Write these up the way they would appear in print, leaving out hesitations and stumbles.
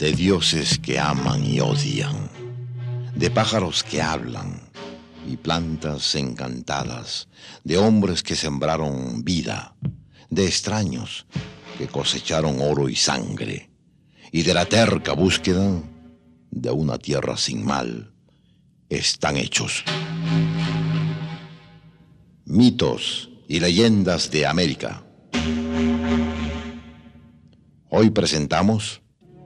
de dioses que aman y odian, de pájaros que hablan y plantas encantadas, de hombres que sembraron vida, de extraños que cosecharon oro y sangre, y de la terca búsqueda de una tierra sin mal, están hechos. Mitos y leyendas de América. Hoy presentamos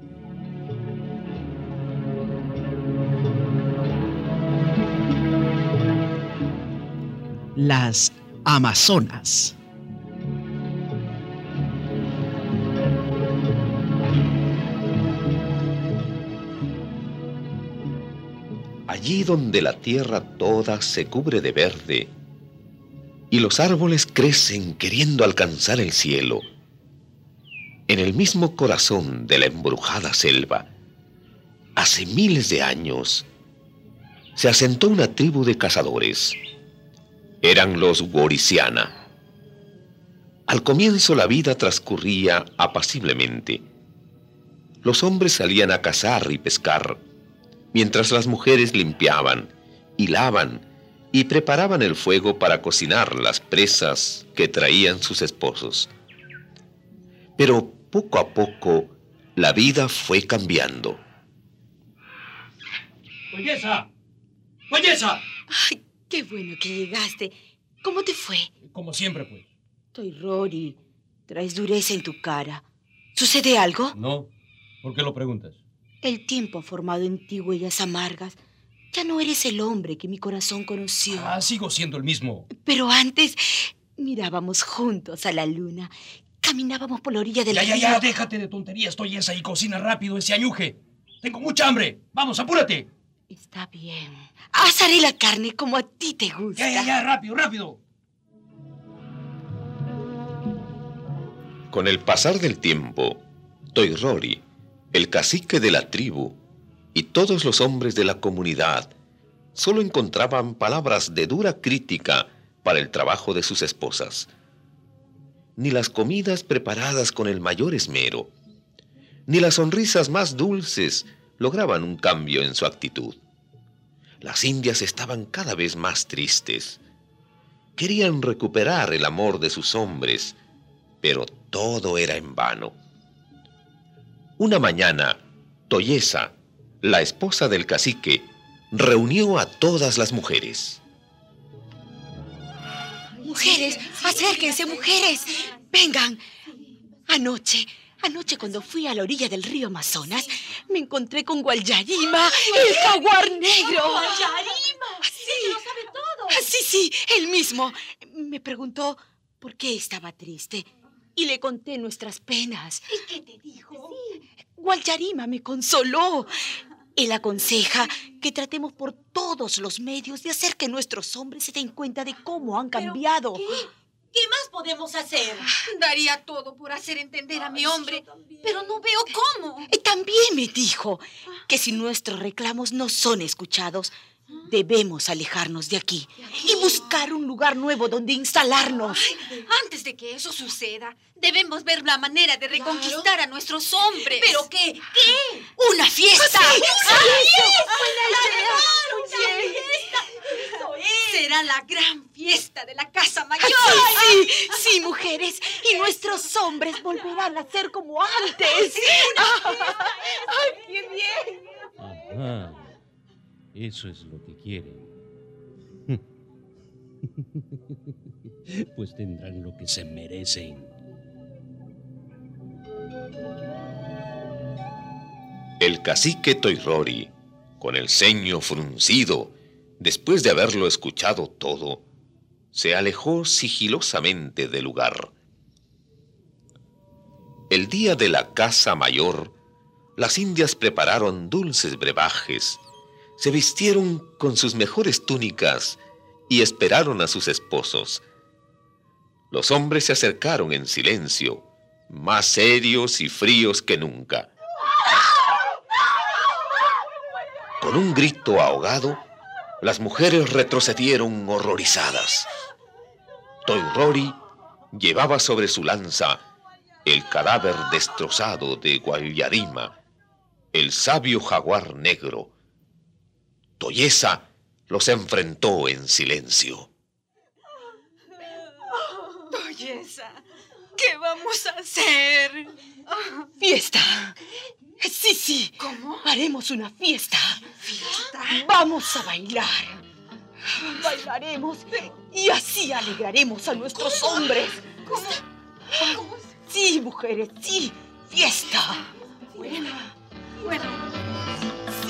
las Amazonas. Allí donde la tierra toda se cubre de verde y los árboles crecen queriendo alcanzar el cielo, en el mismo corazón de la embrujada selva, hace miles de años, se asentó una tribu de cazadores. Eran los Warisiana. Al comienzo la vida transcurría apaciblemente. Los hombres salían a cazar y pescar, mientras las mujeres limpiaban, hilaban y preparaban el fuego para cocinar las presas que traían sus esposos. Pero poco a poco la vida fue cambiando. ¡Belleza! ¡Belleza! ¡Ay, qué bueno que llegaste! ¿Cómo te fue? Como siempre, pues. Toy Rory, traes dureza en tu cara. ¿Sucede algo? No. ¿Por qué lo preguntas? El tiempo ha formado en ti huellas amargas. Ya no eres el hombre que mi corazón conoció. Sigo siendo el mismo. Pero antes mirábamos juntos a la luna. Caminábamos por la orilla del río. Ya, déjate de tonterías, Toyesa, y cocina rápido ese añuje. Tengo mucha hambre. Vamos, apúrate. Está bien. Asaré la carne como a ti te gusta. Ya, rápido. Con el pasar del tiempo, Toy Rory, el cacique de la tribu, y todos los hombres de la comunidad solo encontraban palabras de dura crítica para el trabajo de sus esposas. Ni las comidas preparadas con el mayor esmero, ni las sonrisas más dulces lograban un cambio en su actitud. Las indias estaban cada vez más tristes. Querían recuperar el amor de sus hombres, pero todo era en vano. Una mañana, Toyesa, la esposa del cacique, reunió a todas las mujeres. Mujeres, acérquense, mujeres. Vengan. Anoche cuando fui a la orilla del río Amazonas, me encontré con Guallarima, el jaguar negro. ¡Guallarima! Sí, ¡Lo sabe todo! Sí, él mismo. Me preguntó por qué estaba triste y le conté nuestras penas. ¿Y qué te dijo? Guallarima me consoló. Él aconseja que tratemos por todos los medios de hacer que nuestros hombres se den cuenta de cómo han cambiado. ¿Qué más podemos hacer? Daría todo por hacer entender a mi hombre, pero no veo cómo. También me dijo que si nuestros reclamos no son escuchados, debemos alejarnos de aquí y buscar un lugar nuevo donde instalarnos. Antes de que eso suceda, debemos ver la manera de reconquistar a nuestros hombres. ¿Pero qué? ¿Qué? ¡Una fiesta! ¡Una fiesta! ¡Eso es! Será la gran fiesta de la Casa Mayor. Sí, mujeres. Y nuestros hombres volverán a ser como antes. ¡Ay, qué bien! Ajá. Eso es lo que quieren. Pues tendrán lo que se merecen. El cacique Toy Rory, con el ceño fruncido, después de haberlo escuchado todo, se alejó sigilosamente del lugar. El día de la Casa Mayor, las indias prepararon dulces brebajes, se vistieron con sus mejores túnicas y esperaron a sus esposos. Los hombres se acercaron en silencio, más serios y fríos que nunca. Con un grito ahogado, las mujeres retrocedieron horrorizadas. Toy Rory llevaba sobre su lanza el cadáver destrozado de Guallarima el sabio jaguar negro, Toyesa, los enfrentó en silencio. Toyesa, ¿qué vamos a hacer? Fiesta. Sí. ¿Cómo? Haremos una fiesta. ¿Fiesta? Vamos a bailar. Bailaremos y así alegraremos a nuestros hombres. ¿Cómo? Sí, mujeres, sí. Fiesta. Bueno. Sí.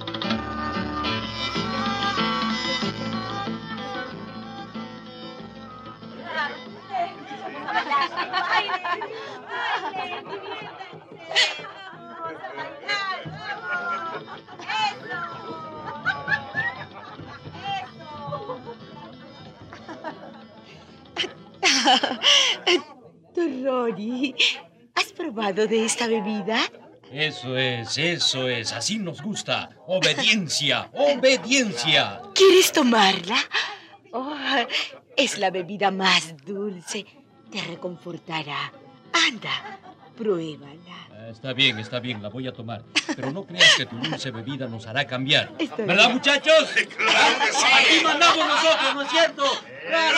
Rory, ¿has probado de esta bebida? Eso es. Así nos gusta. Obediencia. Obediencia. ¿Quieres tomarla? Oh, es la bebida más dulce. Te reconfortará. Anda, pruébala. Está bien, la voy a tomar. Pero no creas que tu dulce bebida nos hará cambiar. Está ¿Verdad, bien. muchachos? ¡Claro que sí! Aquí mandamos nosotros, ¿no es cierto? ¡Claro!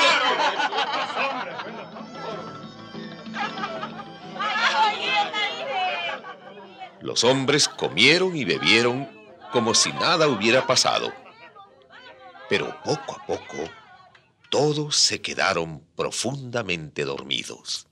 Los hombres comieron y bebieron como si nada hubiera pasado. Pero poco a poco, todos se quedaron profundamente dormidos.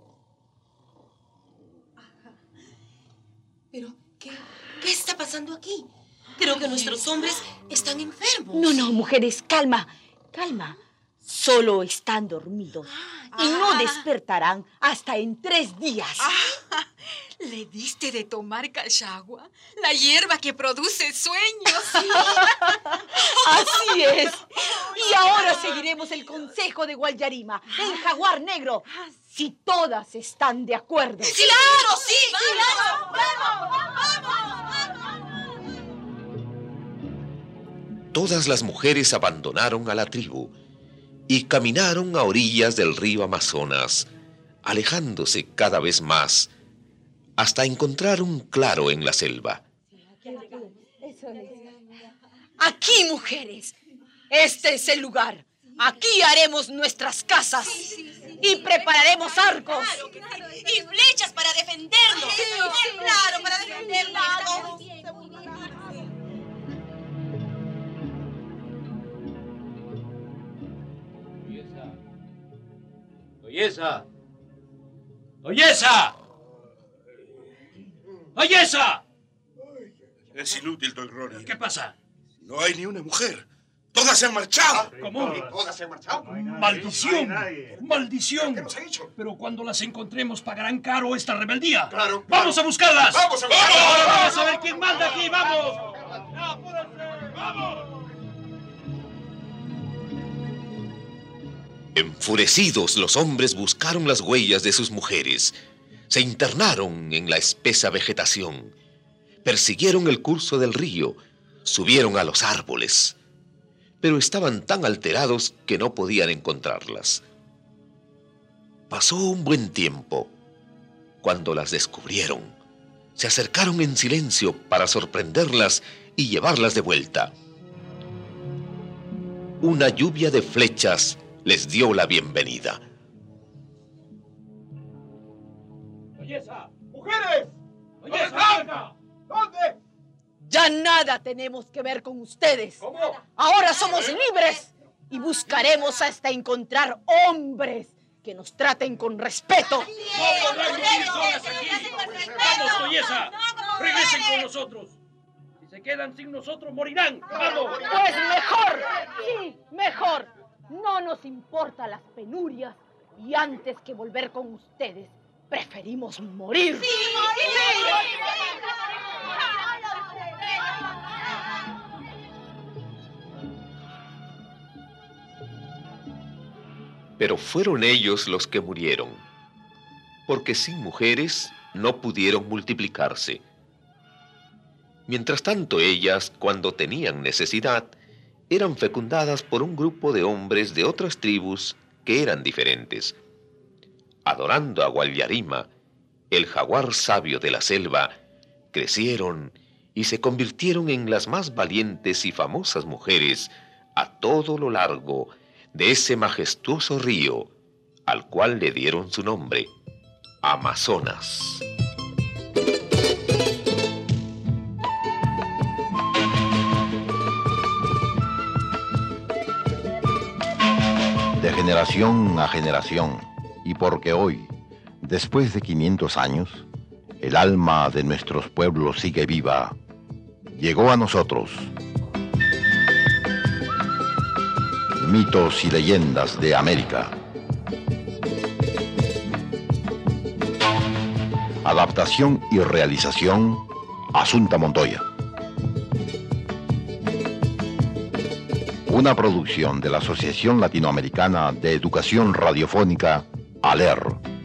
¿Pero qué está pasando aquí? Creo que nuestros hombres están enfermos. No, mujeres, calma. Solo están dormidos. Y no despertarán hasta en 3 días. ¿Le diste de tomar cachagua? La hierba que produce sueños. Así es. Y ahora seguiremos el consejo de Guayarima, el jaguar negro. Si todas están de acuerdo. ¡Claro, sí! ¡Claro! Todas las mujeres abandonaron a la tribu y caminaron a orillas del río Amazonas, alejándose cada vez más, hasta encontrar un claro en la selva. Aquí, mujeres. Este es el lugar. Aquí haremos nuestras casas. Y prepararemos arcos. Y flechas para defendernos. Claro, para defendernos. ¡Toyesa! Es inútil, Don Rory. ¿Qué pasa? No hay ni una mujer. Todas se han marchado. ¿Cómo? ¿Todas se han marchado? ¡Maldición! ¡Maldición! ¿Qué nos ha hecho? Pero cuando las encontremos pagarán caro esta rebeldía. Claro. ¡Vamos a buscarlas! ¡Vamos a Ahora buscarlas! vamos a ver quién manda aquí! ¡Vamos! ¡Ya, apúrense! ¡Vamos! Enfurecidos, los hombres buscaron las huellas de sus mujeres. Se internaron en la espesa vegetación. Persiguieron el curso del río. Subieron a los árboles. Pero estaban tan alterados que no podían encontrarlas. Pasó un buen tiempo. Cuando las descubrieron, se acercaron en silencio para sorprenderlas y llevarlas de vuelta. Una lluvia de flechas les dio la bienvenida. ¡Toyesa! ¡Mujeres! ¡Toyesa! ¿Dónde? Ya nada tenemos que ver con ustedes. ¿Cómo? Ahora somos libres y buscaremos hasta encontrar hombres que nos traten con respeto. ¡No podrán vivir solas aquí! ¡Vamos, Toyesa! ¡Regresen con nosotros! Si se quedan sin nosotros, morirán. ¡Vamos! Pues mejor, sí, mejor. No nos importan las penurias y antes que volver con ustedes, preferimos morir. Pero fueron ellos los que murieron, porque sin mujeres no pudieron multiplicarse. Mientras tanto, ellas, cuando tenían necesidad, eran fecundadas por un grupo de hombres de otras tribus que eran diferentes. Adorando a Guayarima, el jaguar sabio de la selva, crecieron y se convirtieron en las más valientes y famosas mujeres a todo lo largo de ese majestuoso río, al cual le dieron su nombre, Amazonas. De generación a generación, y porque hoy, después de 500 años, el alma de nuestros pueblos sigue viva, llegó a nosotros Mitos y Leyendas de América. Adaptación y realización, Asunta Montoya. Una producción de la Asociación Latinoamericana de Educación Radiofónica, ALER.